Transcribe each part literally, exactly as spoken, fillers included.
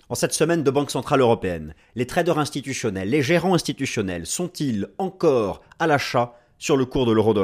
En cette semaine de Banque Centrale Européenne, les traders institutionnels, les gérants institutionnels sont-ils encore à l'achat sur le cours de l'euro-dollar ?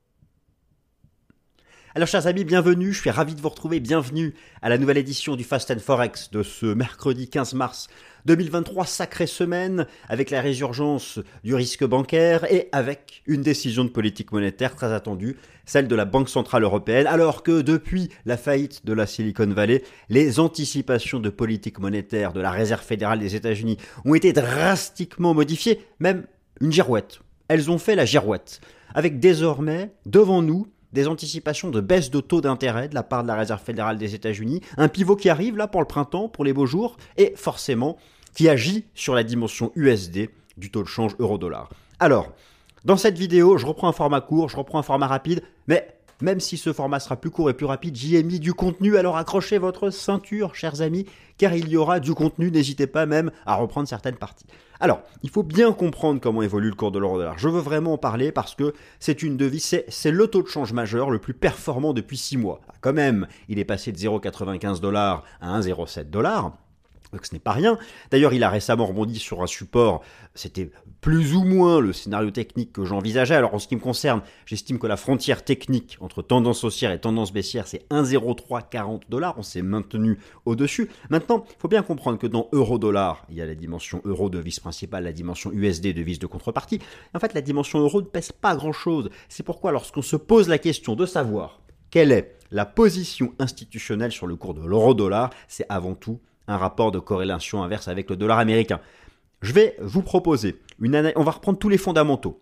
Alors chers amis, bienvenue, je suis ravi de vous retrouver, bienvenue à la nouvelle édition du Fast and Forex de ce mercredi quinze mars deux mille vingt-trois, sacrée semaine avec la résurgence du risque bancaire et avec une décision de politique monétaire très attendue, celle de la Banque Centrale Européenne, alors que depuis la faillite de la Silicon Valley, les anticipations de politique monétaire de la Réserve fédérale des États-Unis ont été drastiquement modifiées, même une girouette. Elles ont fait la girouette, avec désormais devant nous des anticipations de baisse de taux d'intérêt de la part de la Réserve fédérale des États-Unis, un pivot qui arrive là pour le printemps, pour les beaux jours, et forcément qui agit sur la dimension U S D du taux de change euro-dollar. Alors, dans cette vidéo, je reprends un format court, je reprends un format rapide, mais même si ce format sera plus court et plus rapide, j'y ai mis du contenu, alors accrochez votre ceinture, chers amis, car il y aura du contenu, n'hésitez pas même à reprendre certaines parties. Alors, il faut bien comprendre comment évolue le cours de l'euro-dollar. Je veux vraiment en parler parce que c'est une devise, c'est, c'est le taux de change majeur le plus performant depuis six mois. Quand même, il est passé de zéro virgule quatre-vingt-quinze dollars à un virgule zéro sept dollars. Donc ce n'est pas rien. D'ailleurs, il a récemment rebondi sur un support. C'était plus ou moins le scénario technique que j'envisageais. Alors en ce qui me concerne, j'estime que la frontière technique entre tendance haussière et tendance baissière, c'est un virgule zéro trois quarante dollars. On s'est maintenu au-dessus. Maintenant, il faut bien comprendre que dans euro-dollar, il y a la dimension euro devise principale, la dimension U S D devise de contrepartie. En fait, la dimension euro ne pèse pas grand-chose. C'est pourquoi lorsqu'on se pose la question de savoir quelle est la position institutionnelle sur le cours de l'euro-dollar, c'est avant tout un rapport de corrélation inverse avec le dollar américain. Je vais vous proposer une analyse. On va reprendre tous les fondamentaux.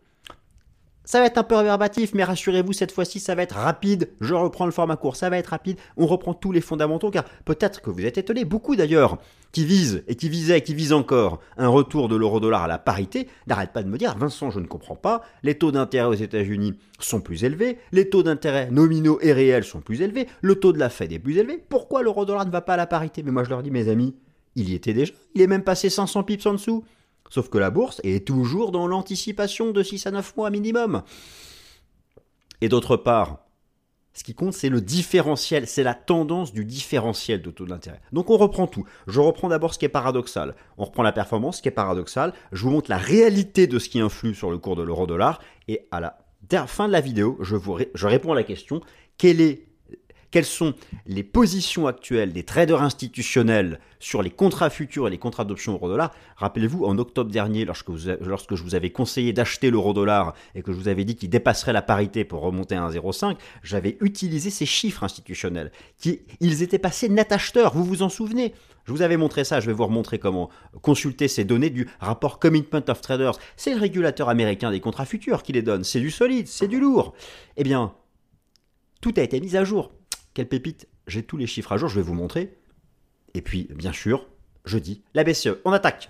Ça va être un peu réverbatif, mais rassurez-vous, cette fois-ci, ça va être rapide. Je reprends le format court, ça va être rapide. On reprend tous les fondamentaux, car peut-être que vous êtes étonnés, beaucoup d'ailleurs, qui visent et qui visaient, qui visent encore un retour de l'euro-dollar à la parité, n'arrêtent pas de me dire, Vincent, je ne comprends pas, les taux d'intérêt aux États-Unis sont plus élevés, les taux d'intérêt nominaux et réels sont plus élevés, le taux de la Fed est plus élevé, pourquoi l'euro-dollar ne va pas à la parité? Mais moi je leur dis, mes amis, il y était déjà, il est même passé cinq cents pips en dessous. Sauf que la bourse est toujours dans l'anticipation de six à neuf mois minimum. Et d'autre part, ce qui compte, c'est le différentiel, c'est la tendance du différentiel de taux d'intérêt. Donc on reprend tout. Je reprends d'abord ce qui est paradoxal. On reprend la performance, ce qui est paradoxal. Je vous montre la réalité de ce qui influe sur le cours de l'euro-dollar. Et à la fin de la vidéo, je, vous ré- je réponds à la question, quelle est Quelles sont les positions actuelles des traders institutionnels sur les contrats futurs et les contrats d'options euro-dollar? Rappelez-vous, en octobre dernier, lorsque, vous, lorsque je vous avais conseillé d'acheter l'euro-dollar et que je vous avais dit qu'il dépasserait la parité pour remonter à un virgule zéro cinq, j'avais utilisé ces chiffres institutionnels. Qui, ils étaient passés net acheteurs, vous vous en souvenez? Je vous avais montré ça, je vais vous remontrer comment consulter ces données du rapport Commitment of Traders. C'est le régulateur américain des contrats futurs qui les donne. C'est du solide, c'est du lourd. Eh bien, tout a été mis à jour. Quelle pépite, j'ai tous les chiffres à jour, je vais vous montrer. Et puis, bien sûr, je dis la B C E, on attaque.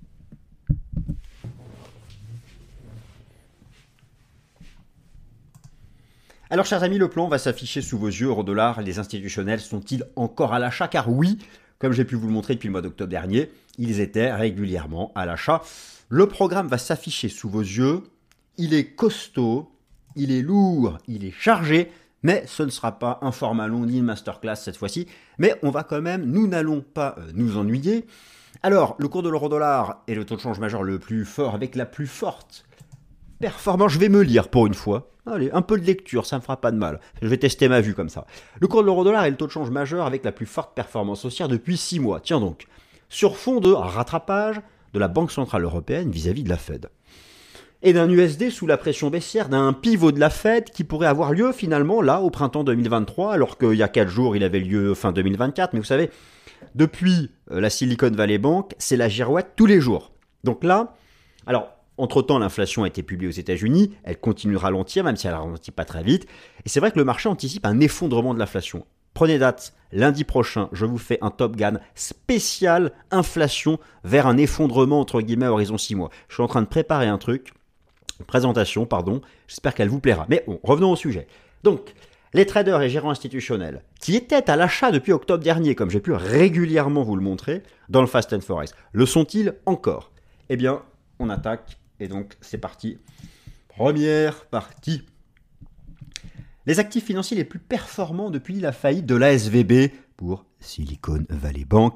Alors, chers amis, le plan va s'afficher sous vos yeux, euro-dollar. Les institutionnels sont-ils encore à l'achat? Car oui, comme j'ai pu vous le montrer depuis le mois d'octobre dernier, ils étaient régulièrement à l'achat. Le programme va s'afficher sous vos yeux. Il est costaud, il est lourd, il est chargé. Mais ce ne sera pas un format long ni une masterclass cette fois-ci. Mais on va quand même, nous n'allons pas euh, nous ennuyer. Alors, le cours de l'euro-dollar est le taux de change majeur le plus fort avec la plus forte performance. Je vais me lire pour une fois. Allez, un peu de lecture, ça ne me fera pas de mal. Je vais tester ma vue comme ça. Le cours de l'euro-dollar est le taux de change majeur avec la plus forte performance haussière depuis six mois. Tiens donc, sur fond de rattrapage de la Banque Centrale Européenne vis-à-vis de la Fed. Et d'un U S D sous la pression baissière, d'un pivot de la Fed qui pourrait avoir lieu finalement là au printemps deux mille vingt-trois, alors qu'il y a quatre jours il avait lieu fin deux mille vingt-quatre. Mais vous savez, depuis la Silicon Valley Bank, c'est la girouette tous les jours. Donc là, alors entre-temps l'inflation a été publiée aux États-Unis, elle continue de ralentir même si elle ne ralentit pas très vite. Et c'est vrai que le marché anticipe un effondrement de l'inflation. Prenez date, lundi prochain, je vous fais un Top Gun spécial inflation vers un effondrement entre guillemets à horizon six mois. Je suis en train de préparer un truc. Présentation, pardon, j'espère qu'elle vous plaira. Mais bon, revenons au sujet. Donc, les traders et gérants institutionnels qui étaient à l'achat depuis octobre dernier, comme j'ai pu régulièrement vous le montrer, dans le Fast and Forex, le sont-ils encore? Eh bien, on attaque, et donc c'est parti. Première partie. Les actifs financiers les plus performants depuis la faillite de l'A S V B pour Silicon Valley Bank.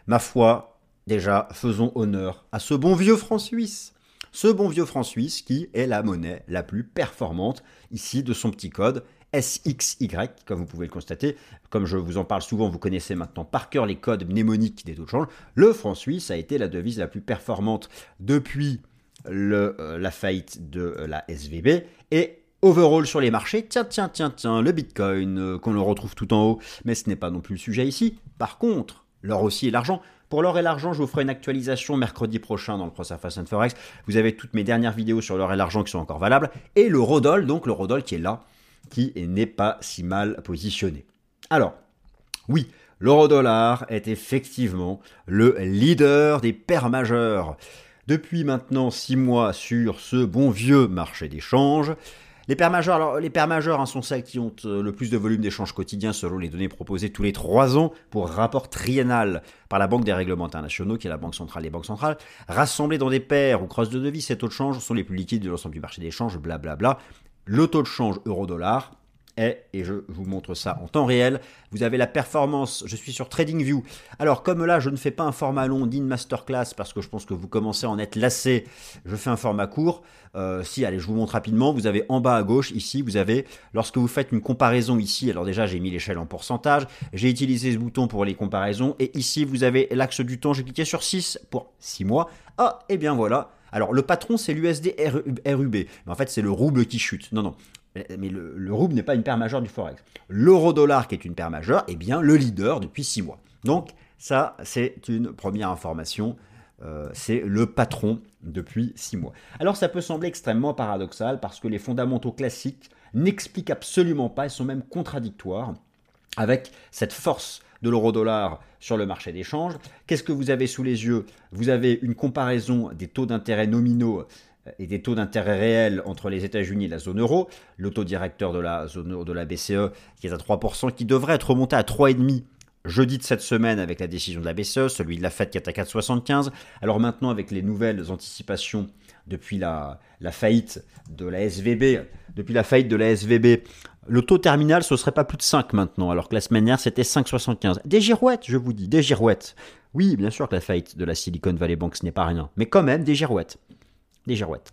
Ma foi, déjà, faisons honneur à ce bon vieux franc suisse. Ce bon vieux franc suisse qui est la monnaie la plus performante ici de son petit code S X Y, comme vous pouvez le constater. Comme je vous en parle souvent, vous connaissez maintenant par cœur les codes mnémoniques des taux de change. Le franc suisse a été la devise la plus performante depuis le, euh, la faillite de euh, la S V B. Et overall sur les marchés, tiens, tiens, tiens, tiens, le Bitcoin, euh, qu'on le retrouve tout en haut, mais ce n'est pas non plus le sujet ici. Par contre, l'or aussi et l'argent. Pour l'or et l'argent, je vous ferai une actualisation mercredi prochain dans le Cross Fast and Forex. Vous avez toutes mes dernières vidéos sur l'or et l'argent qui sont encore valables. Et le Rodol, donc le Rodol qui est là, qui n'est pas si mal positionné. Alors, oui, l'euro-dollar est effectivement le leader des paires majeures. Depuis maintenant six mois sur ce bon vieux marché d'échange. Les paires majeures, alors, les paires majeures hein, sont celles qui ont euh, le plus de volume d'échanges quotidiens selon les données proposées tous les trois ans pour rapport triennal par la Banque des règlements internationaux, qui est la banque centrale des banques centrales, rassemblées dans des paires ou crosses de devises. Ces taux de change sont les plus liquides de l'ensemble du marché d'échange, blablabla. Le taux de change euro-dollar est, et je vous montre ça en temps réel, vous avez la performance, je suis sur TradingView. Alors comme là je ne fais pas un format long d'une masterclass parce que je pense que vous commencez à en être lassé, je fais un format court. Euh, si, allez, je vous montre rapidement, vous avez en bas à gauche, ici, vous avez, lorsque vous faites une comparaison ici, alors déjà j'ai mis l'échelle en pourcentage, j'ai utilisé ce bouton pour les comparaisons, et ici vous avez l'axe du temps, j'ai cliqué sur six pour six mois. Ah, et bien voilà. Alors le patron c'est l'U S D R U B, mais en fait c'est le rouble qui chute. Non, non. Mais le, le rouble n'est pas une paire majeure du Forex. L'euro-dollar, qui est une paire majeure, est bien le leader depuis six mois. Donc, ça, c'est une première information. Euh, c'est le patron depuis six mois. Alors, ça peut sembler extrêmement paradoxal parce que les fondamentaux classiques n'expliquent absolument pas, ils sont même contradictoires avec cette force de l'euro-dollar sur le marché d'échange. Qu'est-ce que vous avez sous les yeux? Vous avez une comparaison des taux d'intérêt nominaux et des taux d'intérêt réels entre les États-Unis et la zone euro. Le taux directeur de la zone de la B C E qui est à trois pour cent, qui devrait être remonté à trois virgule cinq jeudi de cette semaine avec la décision de la B C E, celui de la Fed qui est à quatre virgule soixante-quinze. Alors maintenant, avec les nouvelles anticipations depuis la, la faillite de la S V B, depuis la faillite de la S V B, le taux terminal, ce ne serait pas plus de cinq maintenant, alors que la semaine dernière, c'était cinq virgule soixante-quinze. Des girouettes, je vous dis, des girouettes. Oui, bien sûr que la faillite de la Silicon Valley Bank, ce n'est pas rien, mais quand même des girouettes. Des girouettes.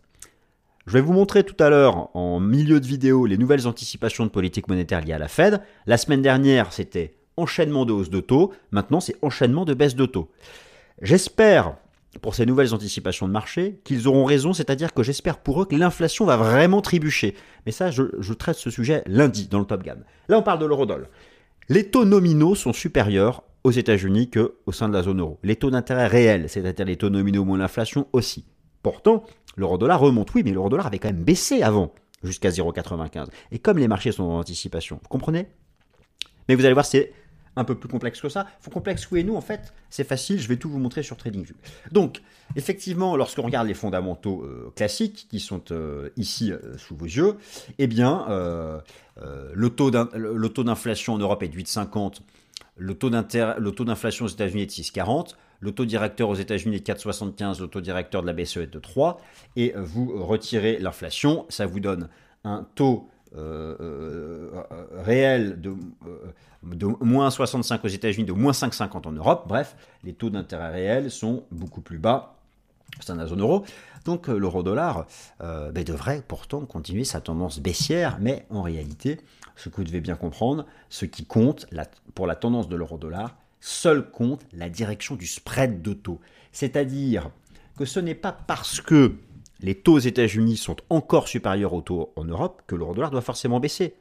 Je vais vous montrer tout à l'heure, en milieu de vidéo, les nouvelles anticipations de politique monétaire liées à la Fed. La semaine dernière, c'était enchaînement de hausse de taux. Maintenant, c'est enchaînement de baisse de taux. J'espère, pour ces nouvelles anticipations de marché, qu'ils auront raison, c'est-à-dire que j'espère pour eux que l'inflation va vraiment trébucher. Mais ça, je, je traite ce sujet lundi dans le Top Gun. Là, on parle de l'eurodoll. Les taux nominaux sont supérieurs aux États-Unis qu'au sein de la zone euro. Les taux d'intérêt réels, c'est-à-dire les taux nominaux moins l'inflation aussi. Pourtant, l'euro-dollar remonte, oui, mais l'euro-dollar avait quand même baissé avant, jusqu'à zéro virgule quatre-vingt-quinze. Et comme les marchés sont en anticipation, vous comprenez? Mais vous allez voir, c'est un peu plus complexe que ça. Faut complexe oui et nous, en fait, c'est facile, je vais tout vous montrer sur TradingView. Donc, effectivement, lorsqu'on regarde les fondamentaux euh, classiques, qui sont euh, ici euh, sous vos yeux, eh bien, euh, euh, le taux d'inflation en Europe est de huit virgule cinquante, le taux d'inflation aux États-Unis est de six virgule quarante, le taux directeur aux États-Unis est de quatre virgule soixante-quinze, le taux directeur de la B C E est de trois, et vous retirez l'inflation, ça vous donne un taux euh, euh, réel de, euh, de moins soixante-cinq aux États-Unis, de moins cinq virgule cinquante en Europe. Bref, les taux d'intérêt réels sont beaucoup plus bas au sein de la zone euro. Donc l'euro-dollar euh, ben, devrait pourtant continuer sa tendance baissière, mais en réalité, ce que vous devez bien comprendre, ce qui compte la, pour la tendance de l'euro-dollar, seul compte la direction du spread de taux. C'est-à-dire que ce n'est pas parce que les taux aux États-Unis sont encore supérieurs aux taux en Europe que l'euro-dollar doit forcément baisser.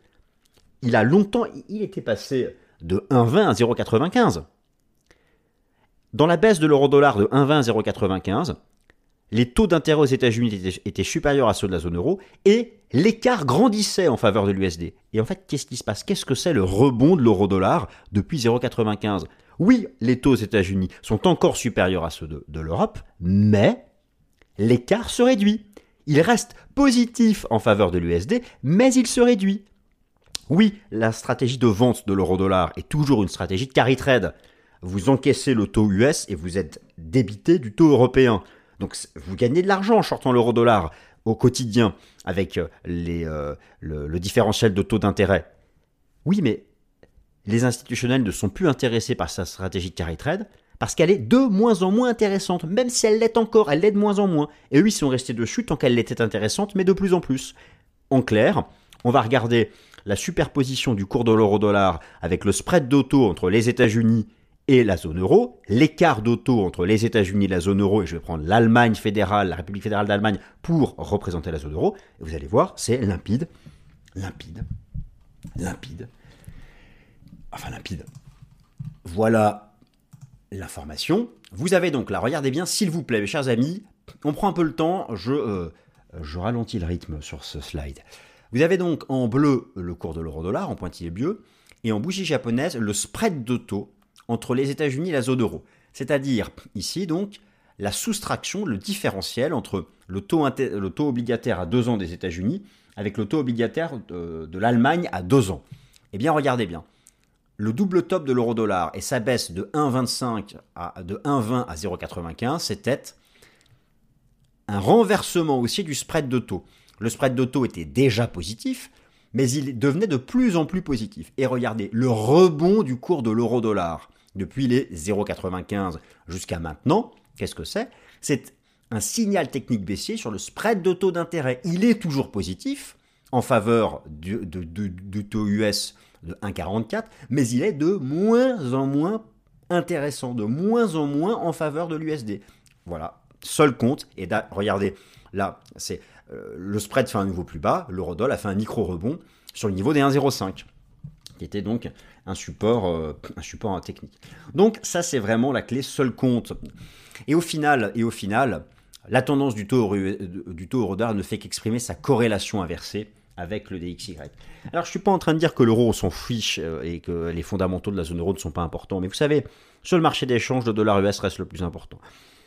Il a longtemps, il était passé de un virgule vingt à zéro virgule quatre-vingt-quinze. Dans la baisse de l'euro-dollar de un virgule vingt à zéro virgule quatre-vingt-quinze, les taux d'intérêt aux États-Unis étaient, étaient supérieurs à ceux de la zone euro et l'écart grandissait en faveur de l'U S D. Et en fait, qu'est-ce qui se passe? Qu'est-ce que c'est le rebond de l'euro-dollar depuis zéro virgule quatre-vingt-quinze? Oui, les taux aux États-Unis sont encore supérieurs à ceux de, de l'Europe, mais l'écart se réduit. Il reste positif en faveur de l'U S D, mais il se réduit. Oui, la stratégie de vente de l'euro-dollar est toujours une stratégie de carry trade. Vous encaissez le taux U S et vous êtes débité du taux européen. Donc vous gagnez de l'argent en shortant l'euro-dollar au quotidien avec les, euh, le, le différentiel de taux d'intérêt. Oui, mais les institutionnels ne sont plus intéressés par sa stratégie de carry trade parce qu'elle est de moins en moins intéressante, même si elle l'est encore, elle l'est de moins en moins. Et eux, ils sont restés dessus tant qu'elle était intéressante, mais de plus en plus. En clair, on va regarder la superposition du cours de l'euro-dollar avec le spread de taux entre les États-Unis et la zone euro, l'écart de taux entre les États-Unis et la zone euro, et je vais prendre l'Allemagne fédérale, la République fédérale d'Allemagne, pour représenter la zone euro, et vous allez voir, c'est limpide, limpide, limpide, enfin limpide. Voilà l'information. Vous avez donc là, regardez bien, s'il vous plaît, mes chers amis, on prend un peu le temps, je, euh, je ralentis le rythme sur ce slide. Vous avez donc en bleu le cours de l'euro-dollar, en pointillé bleu, et en bougie japonaise, le spread de taux entre les États-Unis et la zone euro. C'est-à-dire, ici, donc, la soustraction, le différentiel entre le taux, inter- le taux obligataire à deux ans des États-Unis avec le taux obligataire de, de l'Allemagne à deux ans. Eh bien, regardez bien. Le double top de l'euro-dollar et sa baisse de un virgule vingt-cinq à, de un virgule vingt à zéro virgule quatre-vingt-quinze, c'était un renversement aussi du spread de taux. Le spread de taux était déjà positif, mais il devenait de plus en plus positif. Et regardez, le rebond du cours de l'euro-dollar depuis les zéro virgule quatre-vingt-quinze jusqu'à maintenant, qu'est-ce que c'est? C'est un signal technique baissier sur le spread de taux d'intérêt. Il est toujours positif en faveur du, du, du, du taux U S de un virgule quarante-quatre, mais il est de moins en moins intéressant, de moins en moins en faveur de l'U S D. Voilà, seul compte. Et là, regardez, là, c'est euh, le spread fait un nouveau plus bas, l'euro-dollar a fait un micro-rebond sur le niveau des un virgule zéro cinq, qui était donc un support, euh, un support technique. Donc ça, c'est vraiment la clé, seul compte. Et au final, et au final la tendance du taux, du taux euro-dollar ne fait qu'exprimer sa corrélation inversée avec le D X Y. Alors, je ne suis pas en train de dire que l'euro, on s'en fiche et que les fondamentaux de la zone euro ne sont pas importants, mais vous savez, sur le marché d'échange, le dollar U S reste le plus important.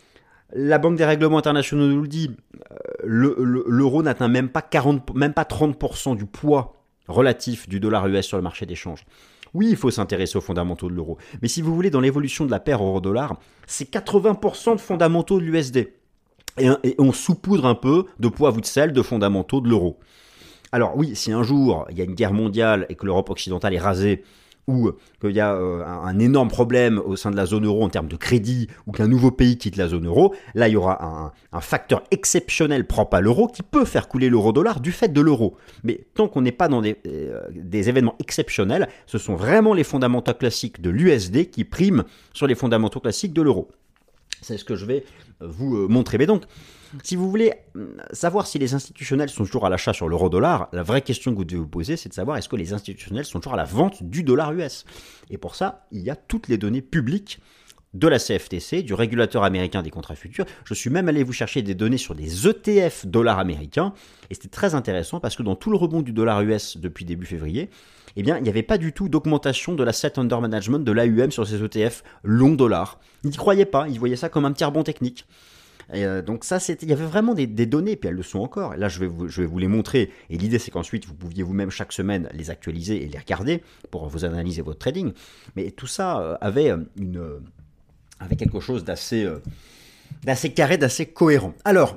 La Banque des règlements internationaux nous le dit, le, le, l'euro n'atteint même pas, quarante, même pas trente pour cent du poids relatif du dollar U S sur le marché d'échange. Oui, il faut s'intéresser aux fondamentaux de l'euro, mais si vous voulez, dans l'évolution de la paire euro-dollar, c'est quatre-vingts pour cent de fondamentaux de l'U S D. Et, et on saupoudre un peu de poivre ou de sel de fondamentaux de l'euro. Alors oui, si un jour il y a une guerre mondiale et que l'Europe occidentale est rasée, ou qu'il y a euh, un, un énorme problème au sein de la zone euro en termes de crédit, ou qu'un nouveau pays quitte la zone euro, là il y aura un, un facteur exceptionnel propre à l'euro qui peut faire couler l'euro-dollar du fait de l'euro. Mais tant qu'on n'est pas dans des, euh, des événements exceptionnels, ce sont vraiment les fondamentaux classiques de l'U S D qui priment sur les fondamentaux classiques de l'euro. C'est ce que je vais vous montrer. Mais donc, si vous voulez savoir si les institutionnels sont toujours à l'achat sur l'euro-dollar, la vraie question que vous devez vous poser, c'est de savoir est-ce que les institutionnels sont toujours à la vente du dollar U S. Et pour ça, il y a toutes les données publiques de la C F T C, du régulateur américain des contrats futurs. Je suis même allé vous chercher des données sur des E T F dollars américains. Et c'était très intéressant parce que dans tout le rebond du dollar U S depuis début février, eh bien, il n'y avait pas du tout d'augmentation de l'asset under management de l'A U M sur ces E T F long dollar. Ils n'y croyaient pas, ils voyaient ça comme un petit rebond technique. Et euh, donc ça, c'était, il y avait vraiment des, des données, puis elles le sont encore. Et là, je vais, vous, je vais vous les montrer. Et l'idée, c'est qu'ensuite, vous pouviez vous-même chaque semaine les actualiser et les regarder pour vous analyser votre trading. Mais tout ça euh, avait, une, euh, avait quelque chose d'assez, euh, d'assez carré, d'assez cohérent. Alors,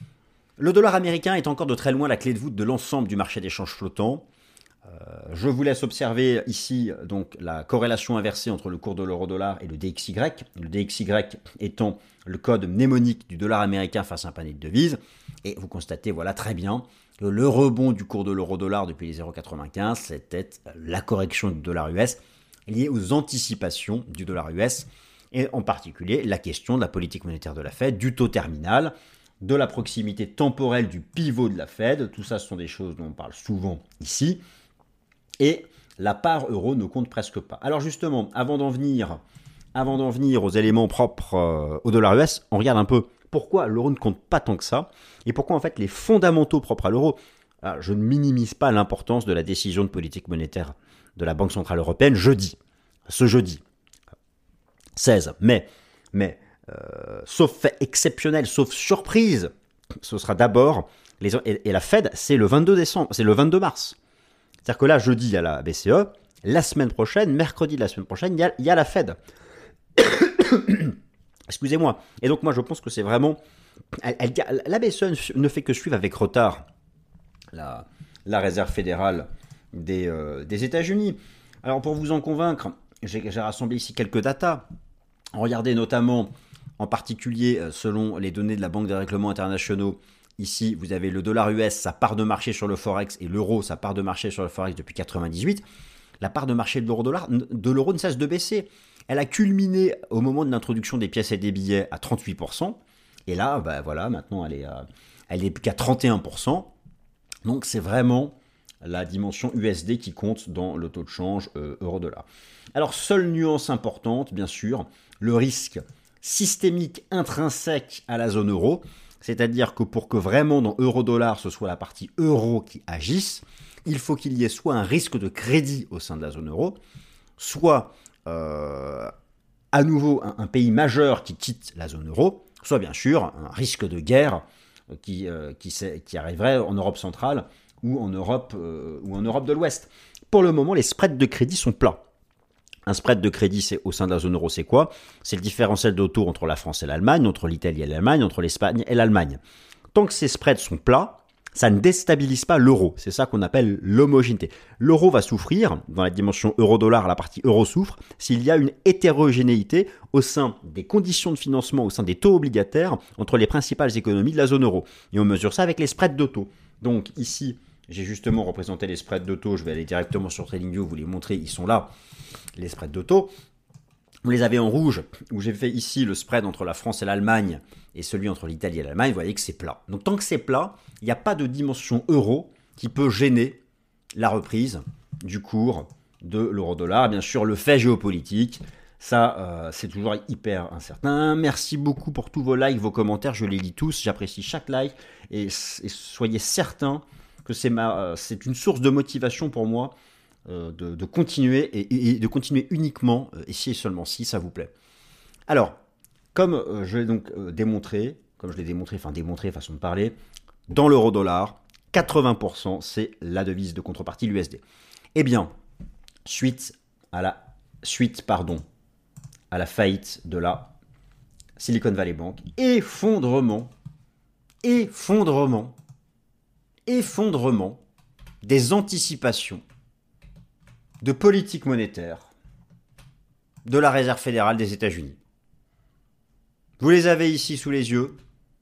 le dollar américain est encore de très loin la clé de voûte de l'ensemble du marché d'échange flottant. Euh, je vous laisse observer ici donc la corrélation inversée entre le cours de l'euro-dollar et le D X Y. Le D X Y étant le code mnémonique du dollar américain face à un panier de devises. Et vous constatez voilà très bien que le rebond du cours de l'euro-dollar depuis les zéro virgule quatre-vingt-quinze, c'était la correction du dollar U S liée aux anticipations du dollar U S et en particulier la question de la politique monétaire de la Fed, du taux terminal, de la proximité temporelle du pivot de la Fed. Tout ça, ce sont des choses dont on parle souvent ici. Et la part euro ne compte presque pas. Alors justement, avant d'en venir, avant d'en venir aux éléments propres euh, au dollar U S, on regarde un peu pourquoi l'euro ne compte pas tant que ça, et pourquoi en fait les fondamentaux propres à l'euro, alors, je ne minimise pas l'importance de la décision de politique monétaire de la Banque Centrale Européenne jeudi, ce jeudi, seize mai, mais euh, sauf fait exceptionnel, sauf surprise, ce sera d'abord, les, et, et la Fed, c'est le vingt-deux décembre, c'est le vingt-deux mars. C'est-à-dire que là, jeudi, il y a la B C E. La semaine prochaine, mercredi de la semaine prochaine, il y a, il y a la Fed. Excusez-moi. Et donc, moi, je pense que c'est vraiment... Elle, elle, la B C E ne fait que suivre avec retard la, la réserve fédérale des, euh, des États-Unis. Alors, pour vous en convaincre, j'ai, j'ai rassemblé ici quelques datas. Regardez notamment, en particulier, selon les données de la Banque des règlements internationaux, ici, vous avez le dollar U S, sa part de marché sur le Forex, et l'euro, sa part de marché sur le Forex depuis quatre-vingt-dix-huit. La part de marché de l'euro-dollar, de l'euro ne cesse de baisser. Elle a culminé au moment de l'introduction des pièces et des billets à trente-huit pour cent. Et là, ben voilà, maintenant, elle est, à, elle est qu'à trente et un pour cent. Donc, c'est vraiment la dimension U S D qui compte dans le taux de change euh, euro-dollar. Alors, seule nuance importante, bien sûr, le risque systémique intrinsèque à la zone euro, c'est-à-dire que pour que vraiment dans euro-dollar, ce soit la partie euro qui agisse, il faut qu'il y ait soit un risque de crédit au sein de la zone euro, soit euh, à nouveau un, un pays majeur qui quitte la zone euro, soit bien sûr un risque de guerre qui, euh, qui, qui arriverait en Europe centrale ou en Europe, euh, ou en Europe de l'Ouest. Pour le moment, les spreads de crédit sont plats. Un spread de crédit, c'est au sein de la zone euro, c'est quoi? C'est le différentiel de taux entre la France et l'Allemagne, entre l'Italie et l'Allemagne, entre l'Espagne et l'Allemagne. Tant que ces spreads sont plats, ça ne déstabilise pas l'euro. C'est ça qu'on appelle l'homogénéité. L'euro va souffrir, dans la dimension euro-dollar, la partie euro souffre, s'il y a une hétérogénéité au sein des conditions de financement, au sein des taux obligataires entre les principales économies de la zone euro. Et on mesure ça avec les spreads de taux. Donc ici, j'ai justement représenté les spreads de taux. Je vais aller directement sur TradingView, vous les montrer, ils sont là. Les spreads de taux, vous les avez en rouge, où j'ai fait ici le spread entre la France et l'Allemagne et celui entre l'Italie et l'Allemagne, vous voyez que c'est plat. Donc tant que c'est plat, il n'y a pas de dimension euro qui peut gêner la reprise du cours de l'euro-dollar. Bien sûr, le fait géopolitique, ça euh, c'est toujours hyper incertain. Merci beaucoup pour tous vos likes, vos commentaires, je les lis tous, j'apprécie chaque like et, et soyez certains que c'est, ma, euh, c'est une source de motivation pour moi De, de continuer et, et de continuer uniquement euh, et si et seulement si ça vous plaît. Alors, comme euh, je l'ai donc euh, démontré, comme je l'ai démontré, enfin démontré, façon de parler, dans l'euro-dollar, quatre-vingts pour cent c'est la devise de contrepartie, l'U S D. Eh bien, suite à la suite, pardon, à la faillite de la Silicon Valley Bank, effondrement, effondrement, effondrement des anticipations de politique monétaire de la Réserve fédérale des États-Unis. Vous les avez ici sous les yeux,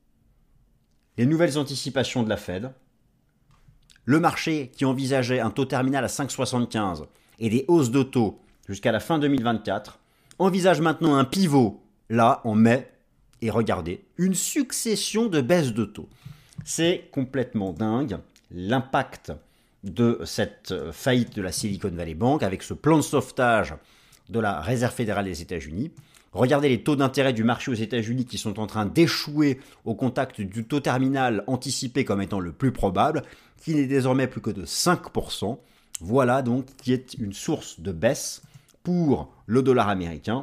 les nouvelles anticipations de la Fed, le marché qui envisageait un taux terminal à cinq virgule soixante-quinze et des hausses de taux jusqu'à la fin deux mille vingt-quatre, envisage maintenant un pivot là en mai, et regardez, une succession de baisses de taux. C'est complètement dingue, l'impact de cette faillite de la Silicon Valley Bank avec ce plan de sauvetage de la Réserve fédérale des États-Unis. Regardez les taux d'intérêt du marché aux États-Unis qui sont en train d'échouer au contact du taux terminal anticipé comme étant le plus probable, qui n'est désormais plus que de cinq pour cent. Voilà donc qui est une source de baisse pour le dollar américain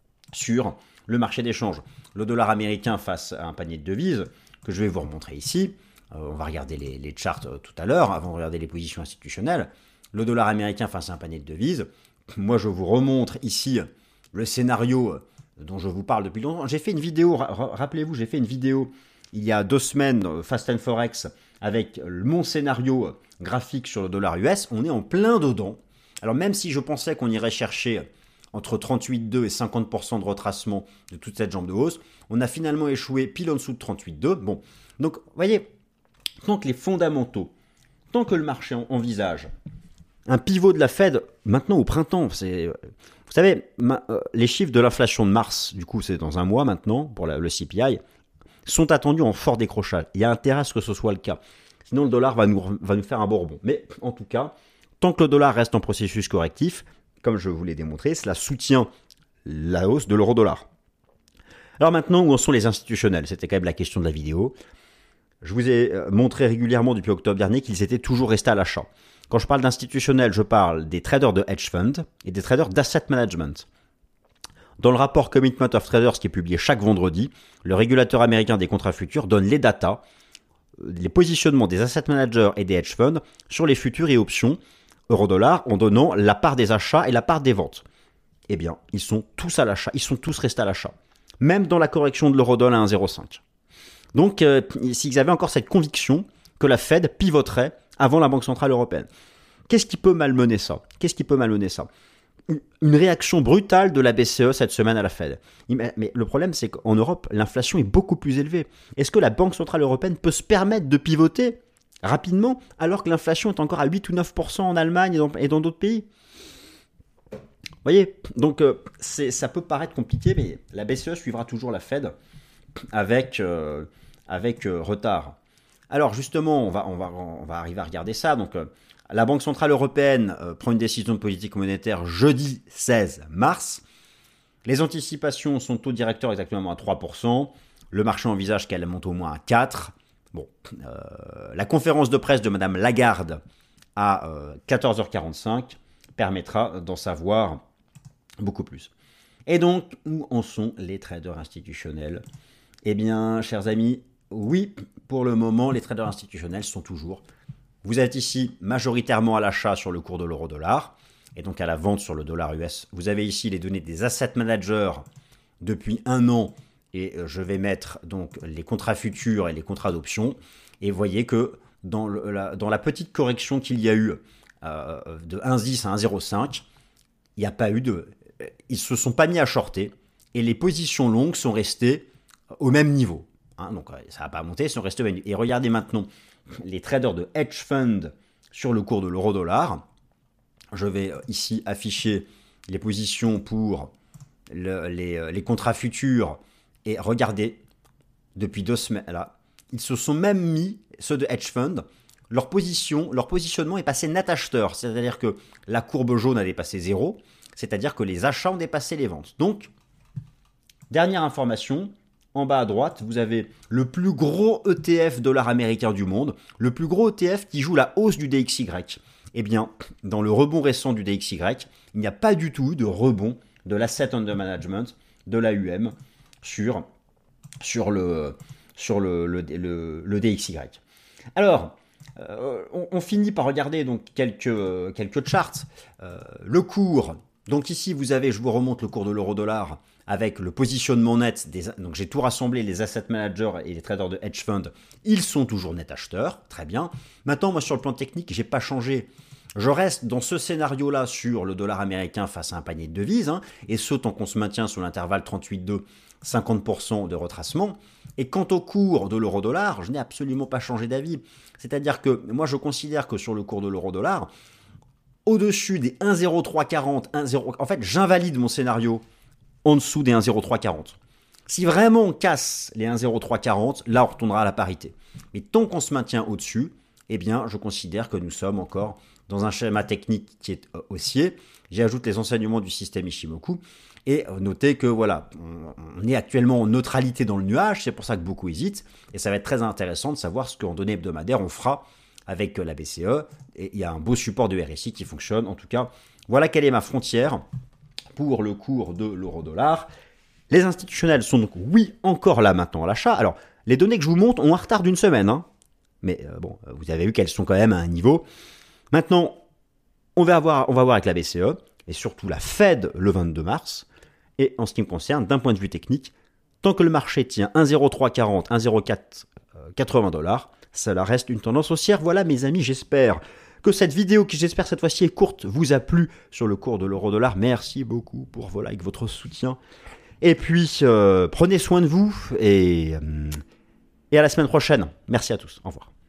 sur le marché des changes. Le dollar américain face à un panier de devises que je vais vous remontrer ici. On va regarder les, les charts tout à l'heure, avant de regarder les positions institutionnelles. Le dollar américain face à un panier de devises. Moi, je vous remontre ici le scénario dont je vous parle depuis longtemps. J'ai fait une vidéo, rappelez-vous, j'ai fait une vidéo il y a deux semaines, Fast and Forex, avec mon scénario graphique sur le dollar U S. On est en plein dedans. Alors même si je pensais qu'on irait chercher entre trente-huit virgule deux et cinquante pour cent de retracement de toute cette jambe de hausse, on a finalement échoué pile en dessous de trente-huit virgule deux. Bon, donc, vous voyez, tant que les fondamentaux, tant que le marché envisage un pivot de la Fed maintenant au printemps, c'est, vous savez, ma, euh, les chiffres de l'inflation de mars, du coup c'est dans un mois maintenant pour la, le C P I, sont attendus en fort décrochage. Il y a intérêt à ce que ce soit le cas. Sinon le dollar va nous, va nous faire un bon rebond. Mais en tout cas, tant que le dollar reste en processus correctif, comme je vous l'ai démontré, cela soutient la hausse de l'euro-dollar. Alors maintenant, où en sont les institutionnels? C'était quand même la question de la vidéo. Je vous ai montré régulièrement depuis octobre dernier qu'ils étaient toujours restés à l'achat. Quand je parle d'institutionnels, je parle des traders de hedge fund et des traders d'asset management. Dans le rapport Commitment of Traders qui est publié chaque vendredi, le régulateur américain des contrats futurs donne les datas, les positionnements des asset managers et des hedge funds sur les futurs et options euro-dollar en donnant la part des achats et la part des ventes. Eh bien, ils sont tous à l'achat, ils sont tous restés à l'achat, même dans la correction de l'euro-dollar à un virgule zéro cinq. Donc, euh, s'ils avaient encore cette conviction que la Fed pivoterait avant la Banque Centrale Européenne. Qu'est-ce qui peut malmener ça Qu'est-ce qui peut malmener ça une réaction brutale de la B C E cette semaine à la Fed. Mais le problème, c'est qu'en Europe, l'inflation est beaucoup plus élevée. Est-ce que la Banque Centrale Européenne peut se permettre de pivoter rapidement alors que l'inflation est encore à huit ou neuf pour cent en Allemagne et dans d'autres pays? Vous voyez, donc euh, c'est, ça peut paraître compliqué, mais la B C E suivra toujours la Fed avec, euh, avec euh, retard. Alors justement, on va, on, va, on va arriver à regarder ça. Donc, euh, la Banque Centrale Européenne euh, prend une décision de politique monétaire jeudi seize mars. Les anticipations sont taux directeur exactement à trois pour cent. Le marché envisage qu'elle monte au moins à quatre. Bon, euh, la conférence de presse de Madame Lagarde à euh, quatorze heures quarante-cinq permettra d'en savoir beaucoup plus. Et donc, où en sont les traders institutionnels? Eh bien, chers amis, oui, pour le moment, les traders institutionnels sont toujours... Vous êtes ici majoritairement à l'achat sur le cours de l'euro-dollar et donc à la vente sur le dollar U S. Vous avez ici les données des asset managers depuis un an et je vais mettre donc les contrats futurs et les contrats d'options. Et vous voyez que dans, le, la, dans la petite correction qu'il y a eu euh, de un virgule dix à un virgule zéro cinq, il n'y a pas eu de... Ils ne se sont pas mis à shorter et les positions longues sont restées au même niveau. Hein, donc ça n'a pas monté, ils sont restés au même niveau. Et regardez maintenant les traders de hedge fund sur le cours de l'euro-dollar. Je vais ici afficher les positions pour le, les, les contrats futurs. Et regardez, depuis deux semaines, là, ils se sont même mis, ceux de hedge fund, leur position, leur positionnement est passé net acheteur. C'est-à-dire que la courbe jaune a dépassé zéro. C'est-à-dire que les achats ont dépassé les ventes. Donc, dernière information, en bas à droite, vous avez le plus gros E T F dollar américain du monde, le plus gros E T F qui joue la hausse du D X Y. Eh bien, dans le rebond récent du D X Y, il n'y a pas du tout de rebond de l'asset under management, de l'A U M, sur, sur, le, sur le, le, le, le D X Y. Alors, euh, on, on finit par regarder donc quelques, quelques charts. Euh, le cours, donc ici vous avez, je vous remonte le cours de l'euro-dollar, avec le positionnement net, des, donc j'ai tout rassemblé, les asset managers et les traders de hedge fund, ils sont toujours net acheteurs, très bien. Maintenant, moi sur le plan technique, j'ai pas changé. Je reste dans ce scénario-là sur le dollar américain face à un panier de devises, hein, et ce tant qu'on se maintient sur l'intervalle trente-huit virgule deux, cinquante pour cent de retracement. Et quant au cours de l'euro-dollar, je n'ai absolument pas changé d'avis. C'est-à-dire que moi je considère que sur le cours de l'euro-dollar, au-dessus des un virgule zéro trois quarante, un virgule zéro... en fait j'invalide mon scénario en dessous des un virgule zéro trois quarante. Si vraiment on casse les un virgule zéro trois quarante, là on retournera à la parité. Mais tant qu'on se maintient au-dessus, eh bien je considère que nous sommes encore dans un schéma technique qui est haussier. J'ajoute les enseignements du système Ishimoku et notez que voilà, on est actuellement en neutralité dans le nuage, c'est pour ça que beaucoup hésitent et ça va être très intéressant de savoir ce qu'en données hebdomadaires on fera avec la B C E et il y a un beau support de R S I qui fonctionne. En tout cas, voilà quelle est ma frontière pour le cours de l'euro-dollar. Les institutionnels sont donc, oui, encore là maintenant à l'achat. Alors, les données que je vous montre ont un retard d'une semaine. Hein. Mais euh, bon, vous avez vu qu'elles sont quand même à un niveau. Maintenant, on va, avoir, on va voir avec la B C E, et surtout la Fed le vingt-deux mars. Et en ce qui me concerne, d'un point de vue technique, tant que le marché tient un virgule zéro trois quarante, un virgule zéro quatre quatre-vingts dollars, cela reste une tendance haussière. Voilà mes amis, j'espère que cette vidéo, qui j'espère cette fois-ci est courte, vous a plu sur le cours de l'euro-dollar. Merci beaucoup pour voilà, avec votre soutien. Et puis, euh, prenez soin de vous et, euh, et à la semaine prochaine. Merci à tous. Au revoir.